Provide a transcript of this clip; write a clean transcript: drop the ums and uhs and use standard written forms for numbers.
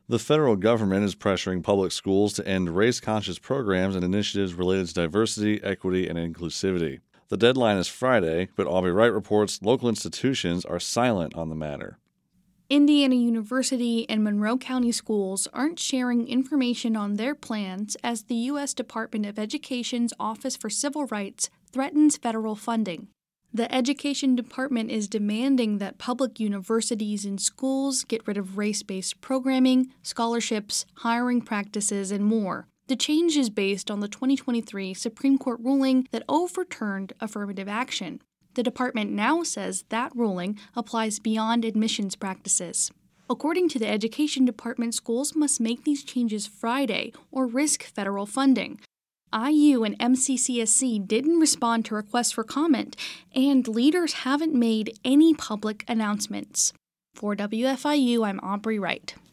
The federal government is pressuring public schools to end race-conscious programs and initiatives related to diversity, equity, and inclusivity. The deadline is Friday, but Aubrey Wright reports local institutions are silent on the matter. Indiana University and Monroe County schools aren't sharing information on their plans as the U.S. Department of Education's Office for Civil Rights threatens federal funding. The Education Department is demanding that public universities and schools get rid of race-based programming, scholarships, hiring practices, and more. The change is based on the 2023 Supreme Court ruling that overturned affirmative action. The department now says that ruling applies beyond admissions practices. According to the Education Department, schools must make these changes Friday or risk federal funding. IU and MCCSC didn't respond to requests for comment, and leaders haven't made any public announcements. For WFIU, I'm Aubrey Wright.